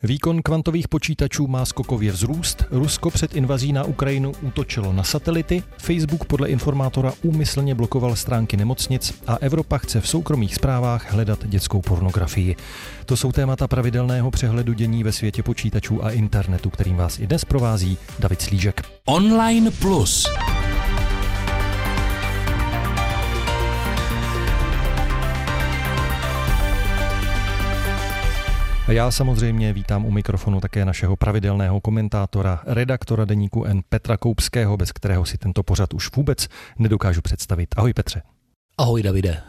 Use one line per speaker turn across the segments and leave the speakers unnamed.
Výkon kvantových počítačů má skokově vzrůst, Rusko před invazí na Ukrajinu útočilo na satelity, Facebook podle informátora úmyslně blokoval stránky nemocnic a Evropa chce v soukromých zprávách hledat dětskou pornografii. To jsou témata pravidelného přehledu dění ve světě počítačů a internetu, kterým vás i dnes provází David Slížek.
Online Plus.
Já samozřejmě vítám u mikrofonu také našeho pravidelného komentátora, redaktora deníku N Petra Koupského, bez kterého si tento pořad už vůbec nedokážu představit. Ahoj Petře.
Ahoj Davide.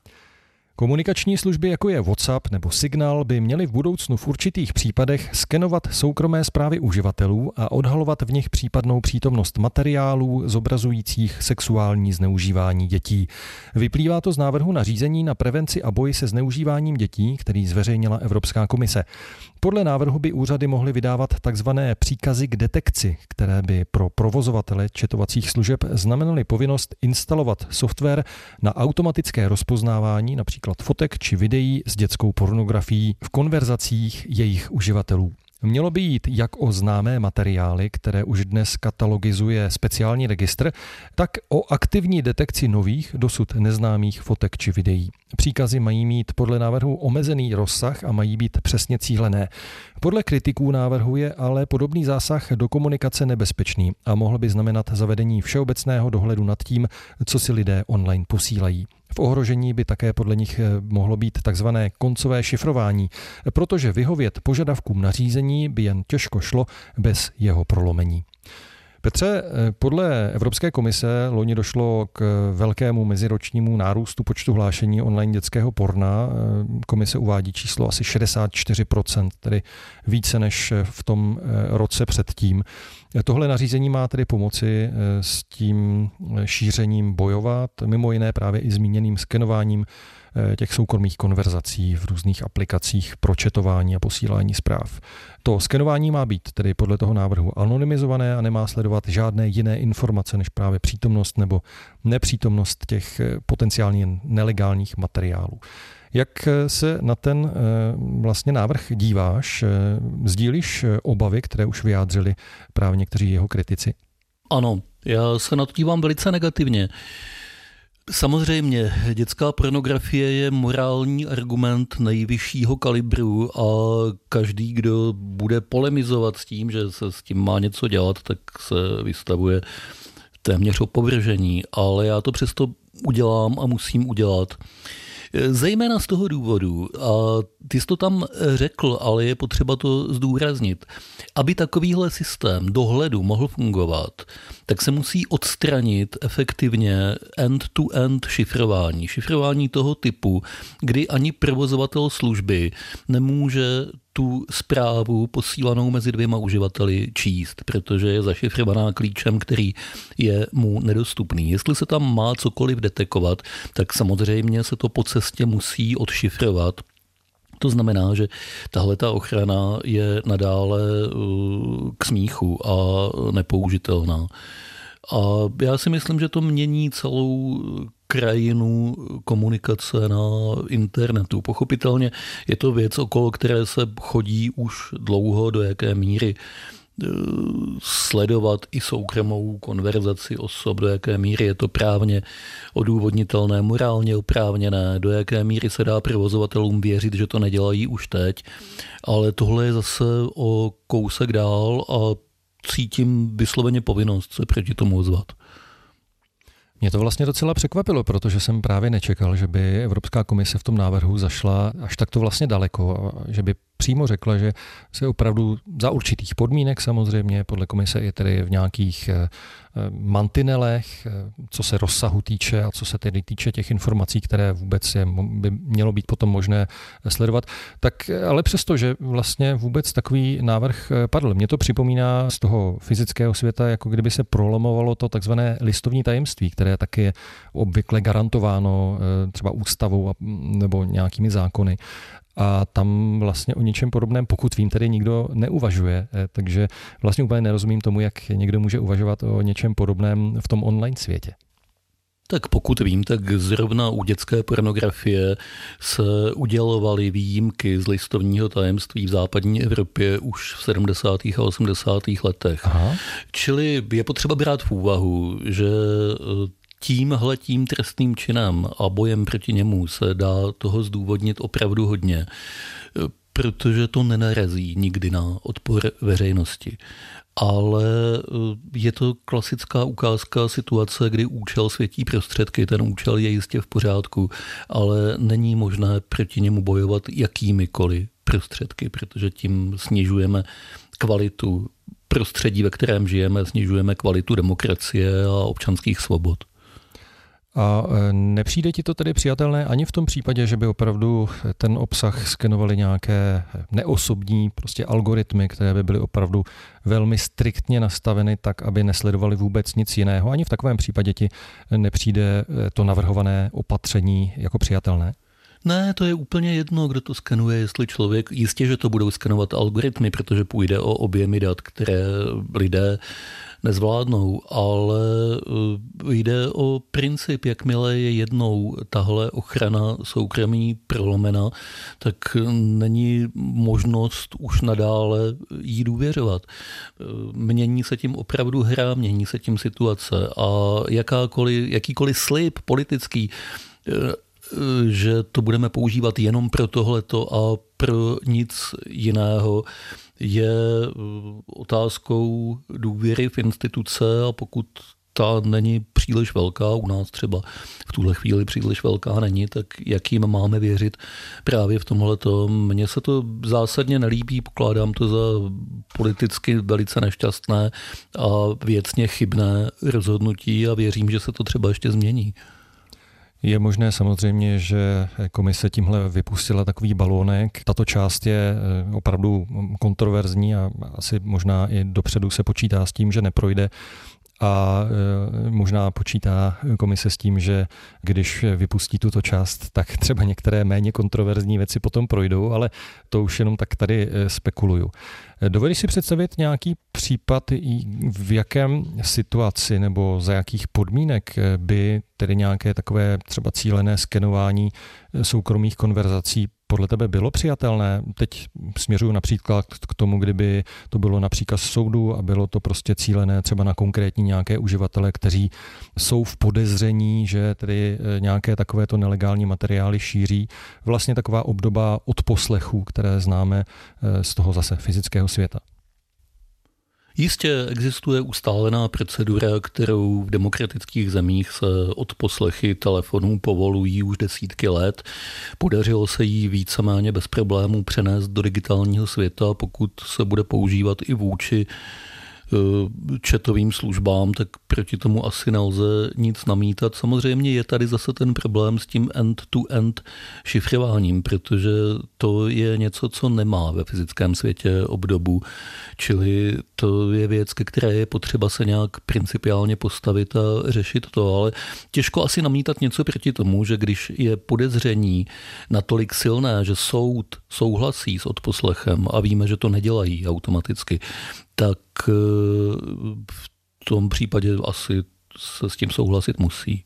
Komunikační služby, jako je WhatsApp nebo Signal, by měly v budoucnu v určitých případech skenovat soukromé zprávy uživatelů a odhalovat v nich případnou přítomnost materiálů zobrazujících sexuální zneužívání dětí. Vyplývá to z návrhu nařízení na prevenci a boj se zneužíváním dětí, který zveřejnila Evropská komise. Podle návrhu by úřady mohly vydávat takzvané příkazy k detekci, které by pro provozovatele četovacích služeb znamenaly povinnost instalovat software na automatické rozpoznávání například fotek či videí s dětskou pornografií v konverzacích jejich uživatelů. Mělo by jít jak o známé materiály, které už dnes katalogizuje speciální registr, tak o aktivní detekci nových, dosud neznámých fotek či videí. Příkazy mají mít podle návrhu omezený rozsah a mají být přesně cílené. Podle kritiků návrhu je ale podobný zásah do komunikace nebezpečný a mohl by znamenat zavedení všeobecného dohledu nad tím, co si lidé online posílají. V ohrožení by také podle nich mohlo být takzvané koncové šifrování, protože vyhovět požadavkům nařízení by jen těžko šlo bez jeho prolomení. Petře, podle Evropské komise loni došlo k velkému meziročnímu nárůstu počtu hlášení online dětského porna. Komise uvádí číslo asi 64%, tedy více než v tom roce předtím. Tohle nařízení má tedy pomoci s tím šířením bojovat, mimo jiné právě i zmíněným skenováním těch soukromých konverzací v různých aplikacích pro četování a posílání zpráv. To skenování má být tedy podle toho návrhu anonymizované a nemá sledovat žádné jiné informace než právě přítomnost nebo nepřítomnost těch potenciálně nelegálních materiálů. Jak se na ten vlastně návrh díváš? Sdílíš obavy, které už vyjádřili právě někteří jeho kritici?
Ano, já se na to dívám velice negativně. Samozřejmě, dětská pornografie je morální argument nejvyššího kalibru a každý, kdo bude polemizovat s tím, že se s tím má něco dělat, tak se vystavuje téměř opovržení. Ale já to přesto udělám a musím udělat. Zejména z toho důvodu, a ty jsi to tam řekl, ale je potřeba to zdůraznit, aby takovýhle systém dohledu mohl fungovat, tak se musí odstranit efektivně end-to-end šifrování. Šifrování toho typu, kdy ani provozovatel služby nemůže tu zprávu posílanou mezi dvěma uživateli číst, protože je zašifrovaná klíčem, který je mu nedostupný. Jestli se tam má cokoliv detekovat, tak samozřejmě se to po cestě musí odšifrovat. To znamená, že tahleta ochrana je nadále k smíchu a nepoužitelná. A já si myslím, že to mění celou krajinu komunikace na internetu. Pochopitelně je to věc, okolo které se chodí už dlouho, do jaké míry sledovat i soukromou konverzaci osob, do jaké míry je to právně odůvodnitelné, morálně oprávněné, do jaké míry se dá provozovatelům věřit, že to nedělají už teď. Ale tohle je zase o kousek dál a cítím vysloveně povinnost se proti tomu ozvat.
Mě to vlastně docela překvapilo, protože jsem právě nečekal, že by Evropská komise v tom návrhu zašla až takto vlastně daleko, že by přímo řekla, že se opravdu za určitých podmínek samozřejmě, podle komise je tedy v nějakých mantinelech, co se rozsahu týče a co se tedy týče těch informací, které vůbec by mělo být potom možné sledovat. Tak ale přesto, že vlastně vůbec takový návrh padl. Mě to připomíná z toho fyzického světa, jako kdyby se prolomovalo to takzvané listovní tajemství, které taky je obvykle garantováno třeba ústavou nebo nějakými zákony. A tam vlastně o něčem podobném, pokud vím, tedy nikdo neuvažuje. Takže vlastně úplně nerozumím tomu, jak někdo může uvažovat o něčem podobném v tom online světě.
Tak pokud vím, tak zrovna u dětské pornografie se udělovaly výjimky z listovního tajemství v západní Evropě už v 70. a 80. letech. Aha. Čili je potřeba brát v úvahu, že tímhletím trestným činem a bojem proti němu se dá toho zdůvodnit opravdu hodně, protože to nenarazí nikdy na odpor veřejnosti. Ale je to klasická ukázka situace, kdy účel světí prostředky. Ten účel je jistě v pořádku, ale není možné proti němu bojovat jakýmikoliv prostředky, protože tím snižujeme kvalitu prostředí, ve kterém žijeme, snižujeme kvalitu demokracie a občanských svobod.
A nepřijde ti to tedy přijatelné ani v tom případě, že by opravdu ten obsah skenovaly nějaké neosobní prostě algoritmy, které by byly opravdu velmi striktně nastaveny tak, aby nesledovaly vůbec nic jiného? Ani v takovém případě ti nepřijde to navrhované opatření jako přijatelné?
Ne, to je úplně jedno, kdo to skenuje, jestli člověk, jistě, že to budou skenovat algoritmy, protože půjde o objemy dat, které lidé nezvládnou, ale jde o princip, jakmile je jednou tahle ochrana soukromí prolomena, tak není možnost už nadále jí důvěřovat. Mění se tím opravdu hra, mění se tím situace a jakýkoliv slib politický, že to budeme používat jenom pro tohleto a pro nic jiného, je otázkou důvěry v instituce a pokud ta není příliš velká, u nás třeba v tuhle chvíli příliš velká není, tak jakým máme věřit právě v tomhletom. Mně se to zásadně nelíbí, pokládám to za politicky velice nešťastné a věcně chybné rozhodnutí a věřím, že se to třeba ještě změní.
Je možné samozřejmě, že komise tímhle vypustila takový balónek. Tato část je opravdu kontroverzní a asi možná i dopředu se počítá s tím, že neprojde. A možná počítá komise s tím, že když vypustí tuto část, tak třeba některé méně kontroverzní věci potom projdou, ale to už jenom tak tady spekuluju. Dovedeš si představit nějaký případ, v jakém situaci nebo za jakých podmínek by tedy nějaké takové třeba cílené skenování soukromých konverzací podle tebe bylo přijatelné? Teď směřuju například k tomu, kdyby to bylo na příkaz soudu a bylo to prostě cílené třeba na konkrétní nějaké uživatele, kteří jsou v podezření, že tedy nějaké takovéto nelegální materiály šíří. Vlastně taková obdoba odposlechů, které známe z toho zase fyzického světa.
Jistě existuje ustálená procedura, kterou v demokratických zemích se odposlechy telefonů povolují už desítky let. Podařilo se jí víceméně bez problémů přenést do digitálního světa, pokud se bude používat i vůči chatovým službám, tak proti tomu asi nelze nic namítat. Samozřejmě je tady zase ten problém s tím end-to-end šifrováním, protože to je něco, co nemá ve fyzickém světě obdobu, čili to je věc, ke které je potřeba se nějak principiálně postavit a řešit to, ale těžko asi namítat něco proti tomu, že když je podezření natolik silné, že soud souhlasí s odposlechem a víme, že to nedělají automaticky, tak v tom případě asi se s tím souhlasit musí.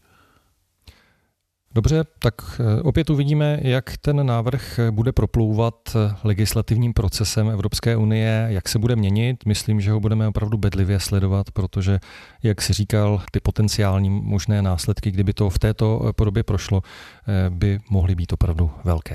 Dobře, tak opět uvidíme, jak ten návrh bude proplouvat legislativním procesem Evropské unie, jak se bude měnit. Myslím, že ho budeme opravdu bedlivě sledovat, protože, jak si říkal, ty potenciální možné následky, kdyby to v této podobě prošlo, by mohly být opravdu velké.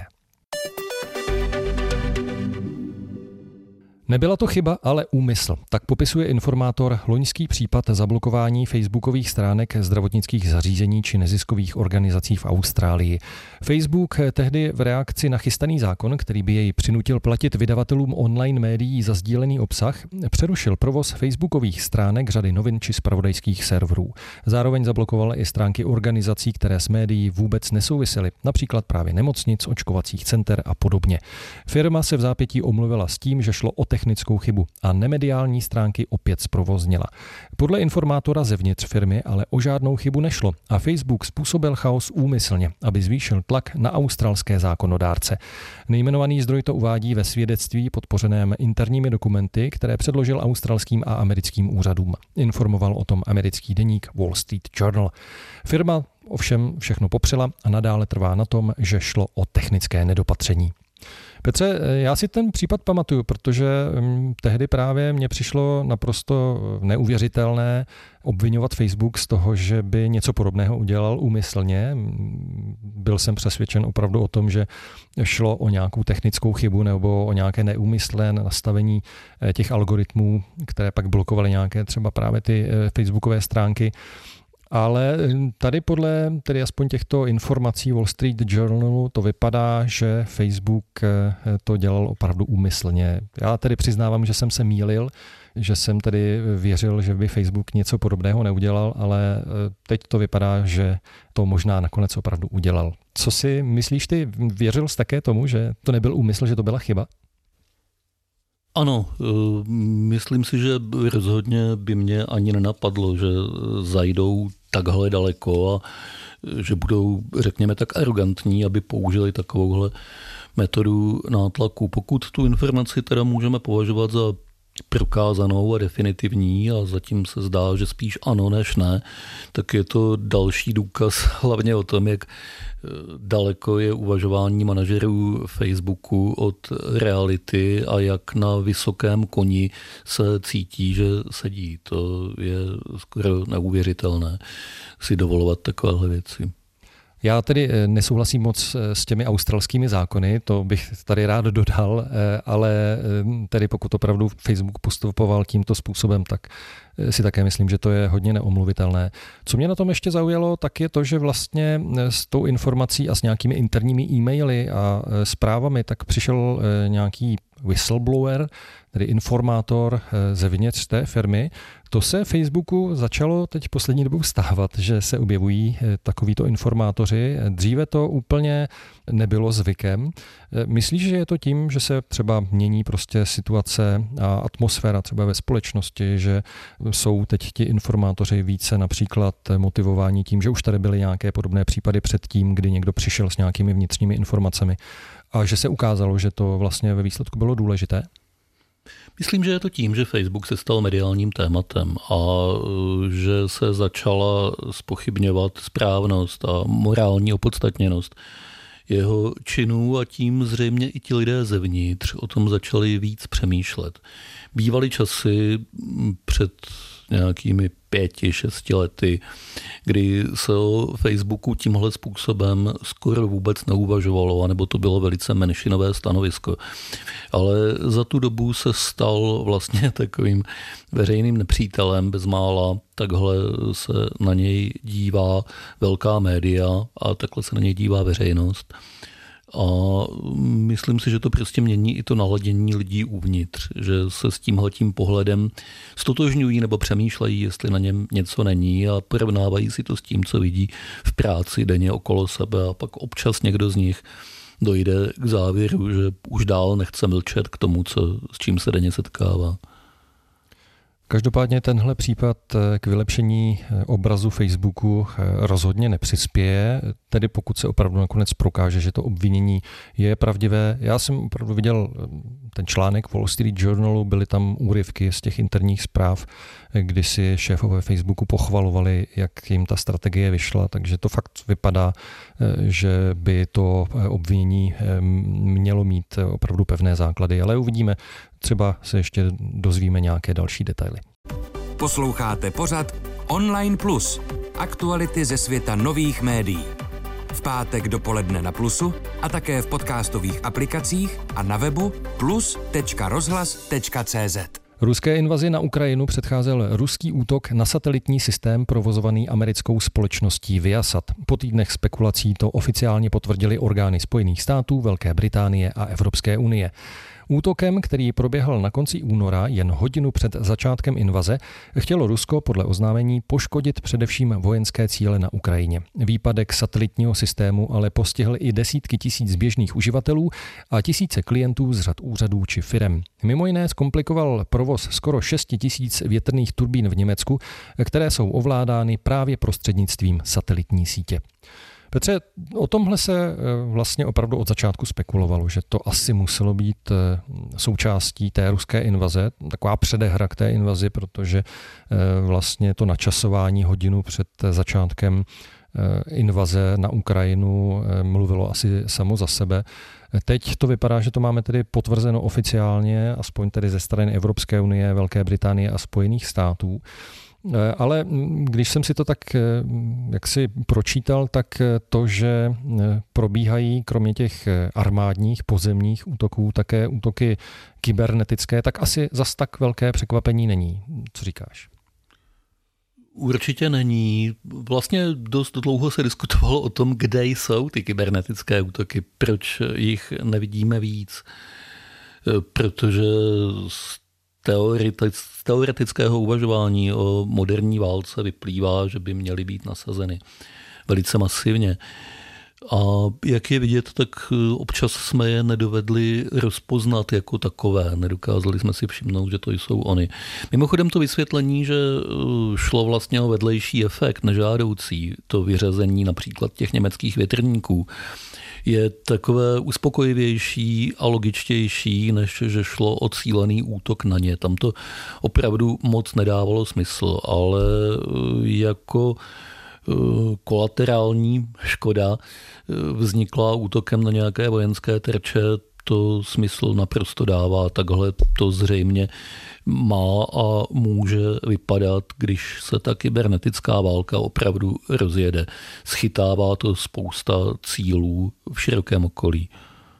Nebyla to chyba, ale úmysl. Tak popisuje informátor loňský případ zablokování facebookových stránek zdravotnických zařízení či neziskových organizací v Austrálii. Facebook tehdy v reakci na chystaný zákon, který by jej přinutil platit vydavatelům online médií za sdílený obsah, přerušil provoz facebookových stránek řady novin či zpravodajských serverů. Zároveň zablokoval i stránky organizací, které s médií vůbec nesouvisely, například právě nemocnic, očkovacích center a podobně. Firma se v zápětí omluvila s tím, že šlo o technickou chybu a nemediální stránky opět zprovoznila. Podle informátora zevnitř firmy ale o žádnou chybu nešlo a Facebook způsobil chaos úmyslně, aby zvýšil tlak na australské zákonodárce. Nejmenovaný zdroj to uvádí ve svědectví podpořeném interními dokumenty, které předložil australským a americkým úřadům. Informoval o tom americký deník Wall Street Journal. Firma ovšem všechno popřela a nadále trvá na tom, že šlo o technické nedopatření. Petře, já si ten případ pamatuju, protože tehdy právě mně přišlo naprosto neuvěřitelné obvinovat Facebook z toho, že by něco podobného udělal úmyslně. Byl jsem přesvědčen opravdu o tom, že šlo o nějakou technickou chybu nebo o nějaké neúmyslné nastavení těch algoritmů, které pak blokovaly nějaké třeba právě ty facebookové stránky. Ale tady podle tedy aspoň těchto informací Wall Street Journalu to vypadá, že Facebook to dělal opravdu úmyslně. Já tedy přiznávám, že jsem se mýlil, že jsem tedy věřil, že by Facebook něco podobného neudělal, ale teď to vypadá, že to možná nakonec opravdu udělal. Co si myslíš ty? Věřil jsi také tomu, že to nebyl úmysl, že to byla chyba?
Ano, myslím si, že rozhodně by mě ani nenapadlo, že zajdou takhle daleko a že budou, řekněme, tak arrogantní, aby použili takovouhle metodu nátlaku. Pokud tu informaci teda můžeme považovat za prokázanou a definitivní a zatím se zdá, že spíš ano než ne, tak je to další důkaz hlavně o tom, jak daleko je uvažování manažerů Facebooku od reality a jak na vysokém koni se cítí, že sedí. To je skoro neuvěřitelné si dovolovat takovéhle věci.
Já tedy nesouhlasím moc s těmi australskými zákony, to bych tady rád dodal, ale tedy pokud opravdu Facebook postupoval tímto způsobem, tak si také myslím, že to je hodně neomluvitelné. Co mě na tom ještě zaujalo, tak je to, že vlastně s tou informací a s nějakými interními e-maily a zprávami tak přišel nějaký whistleblower, tedy informátor zevnitř té firmy. To se Facebooku začalo teď poslední dobou stávat, že se objevují takovýto informátoři. Dříve to úplně nebylo zvykem. Myslíš, že je to tím, že se třeba mění prostě situace a atmosféra třeba ve společnosti, že jsou teď ti informátoři více například motivováni tím, že už tady byly nějaké podobné případy předtím, kdy někdo přišel s nějakými vnitřními informacemi a že se ukázalo, že to vlastně ve výsledku bylo důležité?
Myslím, že je to tím, že Facebook se stal mediálním tématem a že se začala zpochybňovat správnost a morální opodstatněnost jeho činů a tím zřejmě i ti lidé zevnitř o tom začali víc přemýšlet. Bývaly časy před nějakými 5-6 lety, kdy se o Facebooku tímhle způsobem skoro vůbec neuvažovalo, anebo to bylo velice menšinové stanovisko. Ale za tu dobu se stal vlastně takovým veřejným nepřítelem bezmála, takhle se na něj dívá velká média a takhle se na něj dívá veřejnost. A myslím si, že to prostě mění i to naladění lidí uvnitř, že se s tímhletím pohledem stotožňují nebo přemýšlejí, jestli na něm něco není a porovnávají si to s tím, co vidí v práci denně okolo sebe a pak občas někdo z nich dojde k závěru, že už dál nechce mlčet k tomu, s čím se denně setkává.
Každopádně tenhle případ k vylepšení obrazu Facebooku rozhodně nepřispěje, tedy pokud se opravdu nakonec prokáže, že to obvinění je pravdivé. Já jsem opravdu viděl ten článek Wall Street Journalu, byly tam úryvky z těch interních zpráv, kdy si šéfové Facebooku pochvalovali, jak jim ta strategie vyšla, takže to fakt vypadá, že by to obvinění mělo mít opravdu pevné základy, ale uvidíme, třeba se ještě dozvíme nějaké další detaily.
Posloucháte pořad Online Plus. Aktuality ze světa nových médií. V pátek dopoledne na Plusu a také v podcastových aplikacích a na webu plus.rozhlas.cz.
Ruské invazi na Ukrajinu předcházel ruský útok na satelitní systém provozovaný americkou společností Viasat. Po týdnech spekulací to oficiálně potvrdili orgány Spojených států, Velké Británie a Evropské unie. Útokem, který proběhl na konci února, jen hodinu před začátkem invaze, chtělo Rusko podle oznámení poškodit především vojenské cíle na Ukrajině. Výpadek satelitního systému ale postihl i desítky tisíc běžných uživatelů a tisíce klientů z řad úřadů či firem. Mimo jiné zkomplikoval provoz skoro 6 tisíc větrných turbín v Německu, které jsou ovládány právě prostřednictvím satelitní sítě. Petře, o tomhle se vlastně opravdu od začátku spekulovalo, že to asi muselo být součástí té ruské invaze, taková předehra k té invazi, protože vlastně to načasování hodinu před začátkem invaze na Ukrajinu mluvilo asi samo za sebe. Teď to vypadá, že to máme tedy potvrzeno oficiálně, aspoň tedy ze strany Evropské unie, Velké Británie a Spojených států. Ale když jsem si to tak jaksi pročítal, tak to, že probíhají kromě těch armádních pozemních útoků také útoky kybernetické, tak asi zas tak velké překvapení není. Co říkáš?
Určitě není. Vlastně dost dlouho se diskutovalo o tom, kde jsou ty kybernetické útoky, proč jich nevidíme víc. Protože z teoretického uvažování o moderní válce vyplývá, že by měly být nasazeny velice masivně. A jak je vidět, tak občas jsme je nedovedli rozpoznat jako takové. Nedokázali jsme si všimnout, že to jsou oni. Mimochodem to vysvětlení, že šlo vlastně o vedlejší efekt nežádoucí, to vyřazení například těch německých větrníků, je takové uspokojivější a logičtější, než že šlo o cílený útok na ně. Tam to opravdu moc nedávalo smysl, ale jako kolaterální škoda vznikla útokem na nějaké vojenské terče, to smysl naprosto dává. Takhle to zřejmě má a může vypadat, když se ta kybernetická válka opravdu rozjede. Schytává to spousta cílů v širokém okolí.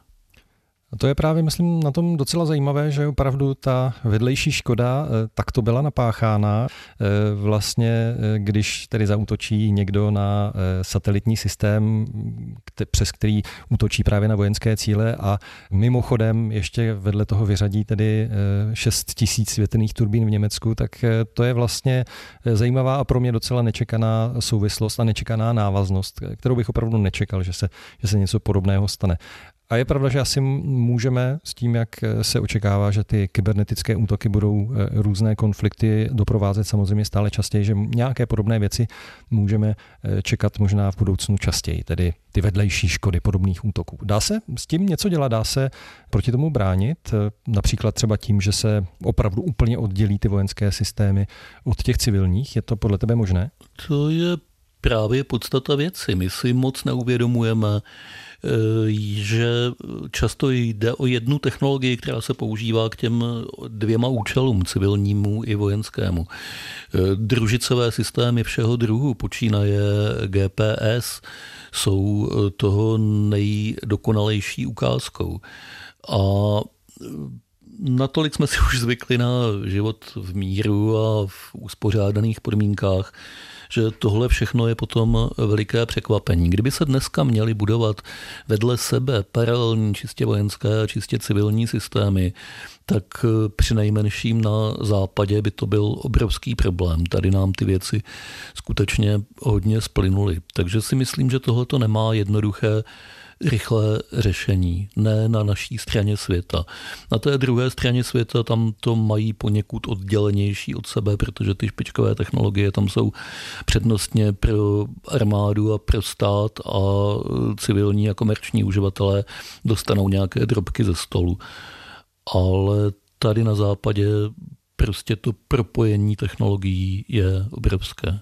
A to je právě, myslím, na tom docela zajímavé, že opravdu ta vedlejší škoda takto byla napáchána. Vlastně, když tedy zaútočí někdo na satelitní systém, přes který útočí právě na vojenské cíle a mimochodem ještě vedle toho vyřadí tedy 6 tisíc větrných turbín v Německu, tak to je vlastně zajímavá a pro mě docela nečekaná souvislost a nečekaná návaznost, kterou bych opravdu nečekal, že se něco podobného stane. A je pravda, že asi můžeme s tím, jak se očekává, že ty kybernetické útoky budou různé konflikty doprovázet samozřejmě stále častěji, že nějaké podobné věci můžeme čekat možná v budoucnu častěji, tedy ty vedlejší škody podobných útoků. Dá se s tím něco dělat, dá se proti tomu bránit, například třeba tím, že se opravdu úplně oddělí ty vojenské systémy od těch civilních? Je to podle tebe možné?
To je právě podstata věci. My si moc neuvědomujeme, že často jde o jednu technologii, která se používá k těm dvěma účelům, civilnímu i vojenskému. Družicové systémy všeho druhu, počínaje GPS, jsou toho nejdokonalejší ukázkou. A natolik jsme si už zvykli na život v míru a v uspořádaných podmínkách, že tohle všechno je potom veliké překvapení. Kdyby se dneska měly budovat vedle sebe paralelní čistě vojenské a čistě civilní systémy, tak přinejmenším na západě by to byl obrovský problém. Tady nám ty věci skutečně hodně splynuly. Takže si myslím, že tohle to nemá jednoduché rychlé řešení, ne na naší straně světa. Na té druhé straně světa tam to mají poněkud oddělenější od sebe, protože ty špičkové technologie tam jsou přednostně pro armádu a pro stát a civilní a komerční uživatelé dostanou nějaké drobky ze stolu. Ale tady na západě prostě to propojení technologií je obrovské.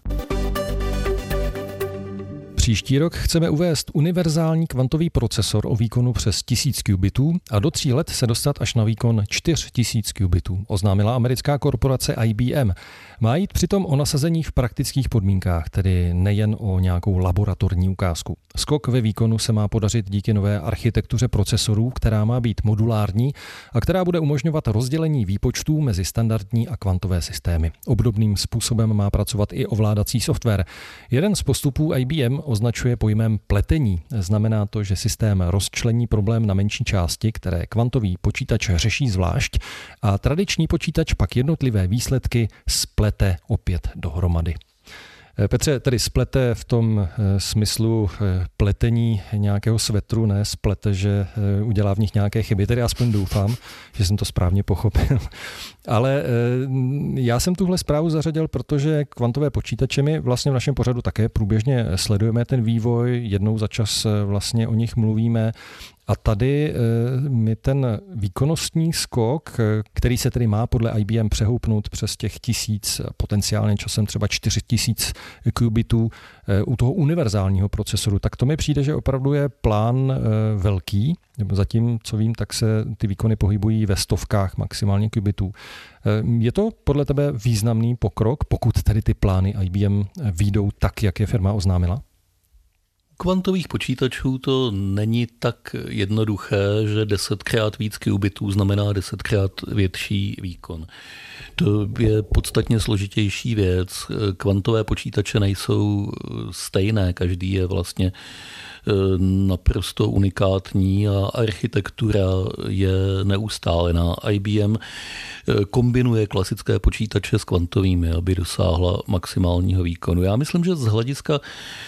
Příští rok chceme uvést univerzální kvantový procesor o výkonu přes 1000 qubitů a do 3 let se dostat až na výkon 4000 qubitů, oznámila americká korporace IBM. Má jít přitom o nasazení v praktických podmínkách, tedy nejen o nějakou laboratorní ukázku. Skok ve výkonu se má podařit díky nové architektuře procesorů, která má být modulární a která bude umožňovat rozdělení výpočtů mezi standardní a kvantové systémy. Obdobným způsobem má pracovat i ovládací software. Jeden z postupů IBM označuje pojmem pletení. Znamená to, že systém rozčlení problém na menší části, které kvantový počítač řeší zvlášť, a tradiční počítač pak jednotlivé výsledky splete opět dohromady. Petře, tedy splete v tom smyslu pletení nějakého svetru, ne splete, že udělá v nich nějaké chyby, tedy aspoň doufám, že jsem to správně pochopil. Ale já jsem tuhle zprávu zařadil, protože kvantové počítače my vlastně v našem pořadu také průběžně sledujeme ten vývoj, jednou za čas vlastně o nich mluvíme. A tady mi ten výkonnostní skok, který se tedy má podle IBM přehoupnout přes těch 1000, potenciálně časem třeba 4000 qubitů u toho univerzálního procesoru, tak to mi přijde, že opravdu je plán velký. Zatím, co vím, tak se ty výkony pohybují ve stovkách maximálně qubitů. Je to podle tebe významný pokrok, pokud tedy ty plány IBM vyjdou tak, jak je firma oznámila?
Kvantových počítačů to není tak jednoduché, že 10krát víc qubitů znamená 10krát větší výkon. To je podstatně složitější věc. Kvantové počítače nejsou stejné, každý je vlastně naprosto unikátní a architektura je neustálená. IBM kombinuje klasické počítače s kvantovými, aby dosáhla maximálního výkonu. Já myslím, že z hlediska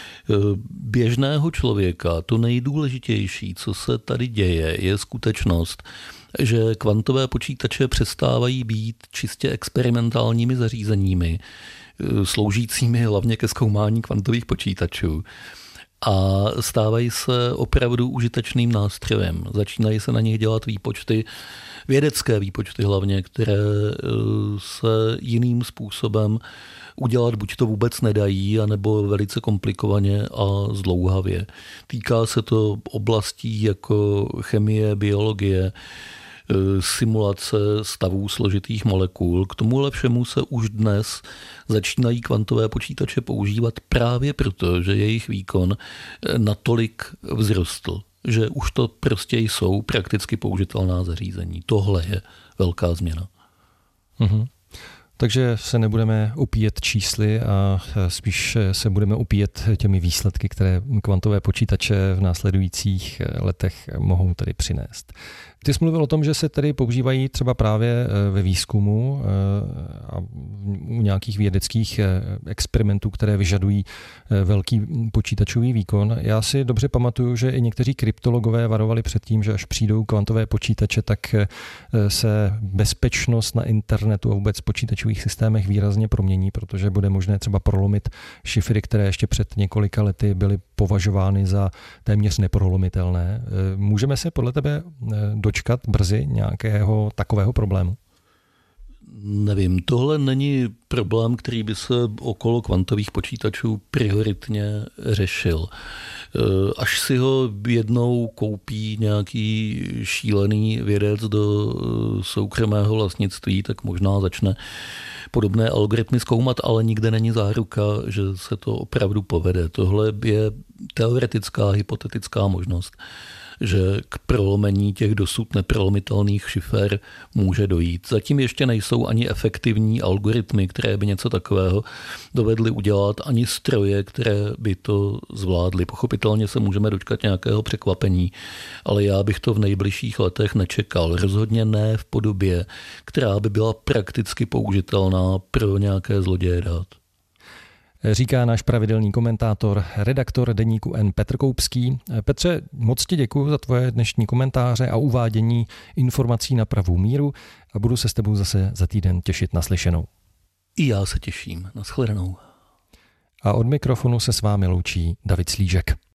běžného člověka to nejdůležitější, co se tady děje, je skutečnost, že kvantové počítače přestávají být čistě experimentálními zařízeními, sloužícími hlavně ke zkoumání kvantových počítačů, a stávají se opravdu užitečným nástrojem. Začínají se na nich dělat výpočty, vědecké výpočty hlavně, které se jiným způsobem udělat buď to vůbec nedají, anebo velice komplikovaně a zdlouhavě. Týká se to oblastí jako chemie, biologie, simulace stavů složitých molekul. K tomuhle všemu se už dnes začínají kvantové počítače používat právě proto, že jejich výkon natolik vzrostl, že už to prostě jsou prakticky použitelná zařízení. Tohle je velká změna.
Mm-hmm. Takže se nebudeme opíjet čísly a spíš se budeme opíjet těmi výsledky, které kvantové počítače v následujících letech mohou tedy přinést. Ty jsi mluvil o tom, že se tedy používají třeba právě ve výzkumu a u nějakých vědeckých experimentů, které vyžadují velký počítačový výkon. Já si dobře pamatuju, že i někteří kryptologové varovali před tím, že až přijdou kvantové počítače, tak se bezpečnost na internetu a vůbec počítačových systémech výrazně promění, protože bude možné třeba prolomit šifry, které ještě před několika lety byly považovány za téměř neprolomitelné. Můžeme se podle tebe dočkat brzy nějakého takového problému?
Nevím, tohle není problém, který by se okolo kvantových počítačů prioritně řešil. Až si ho jednou koupí nějaký šílený vědec do soukromého vlastnictví, tak možná začne podobné algoritmy zkoumat, ale nikde není záruka, že se to opravdu povede. Tohle je teoretická, hypotetická možnost, že k prolomení těch dosud neprolomitelných šifer může dojít. Zatím ještě nejsou ani efektivní algoritmy, které by něco takového dovedly udělat, ani stroje, které by to zvládly. Pochopitelně se můžeme dočkat nějakého překvapení, ale já bych to v nejbližších letech nečekal. Rozhodně ne v podobě, která by byla prakticky použitelná pro nějaké zloděje dat.
Říká náš pravidelný komentátor, redaktor deníku N Petr Koupský. Petře, moc ti děkuji za tvoje dnešní komentáře a uvádění informací na pravou míru a budu se s tebou zase za týden těšit na slyšenou.
I já se těším. Naschledanou.
A od mikrofonu se s vámi loučí David Slížek.